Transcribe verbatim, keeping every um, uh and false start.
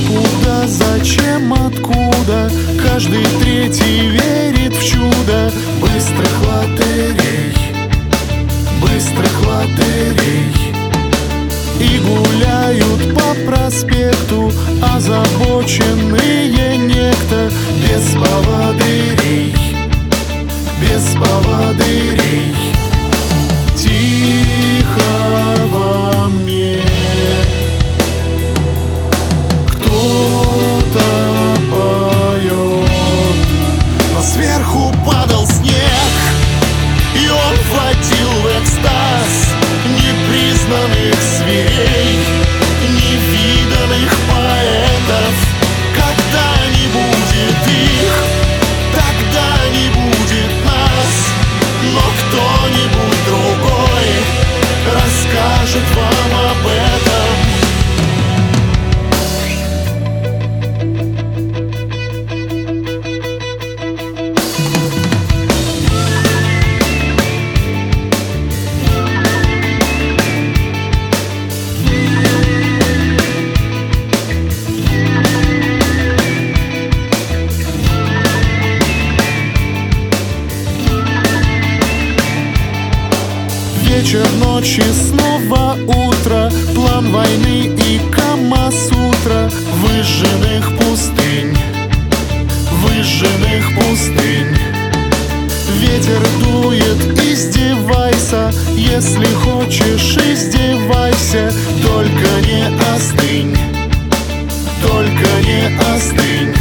куда, зачем, откуда? Каждый третий верит в чудо быстрых лотерей, быстрых лотерей. И гуляют по проспекту озабоченные некто без поводырей, без поводырей. Тихо во мне кто-то поет, но сверху падал снег, и он вводил в экстаз непризнанных зверей, невиданных поэтов. Когда не будет их, тогда не будет нас, но кто-нибудь другой расскажет вам об этом. Вечер, ночь и снова утро, план войны и Кама-сутра выжженных пустынь, выжженных пустынь. Ветер дует, издевайся, если хочешь, издевайся, только не остынь, только не остынь.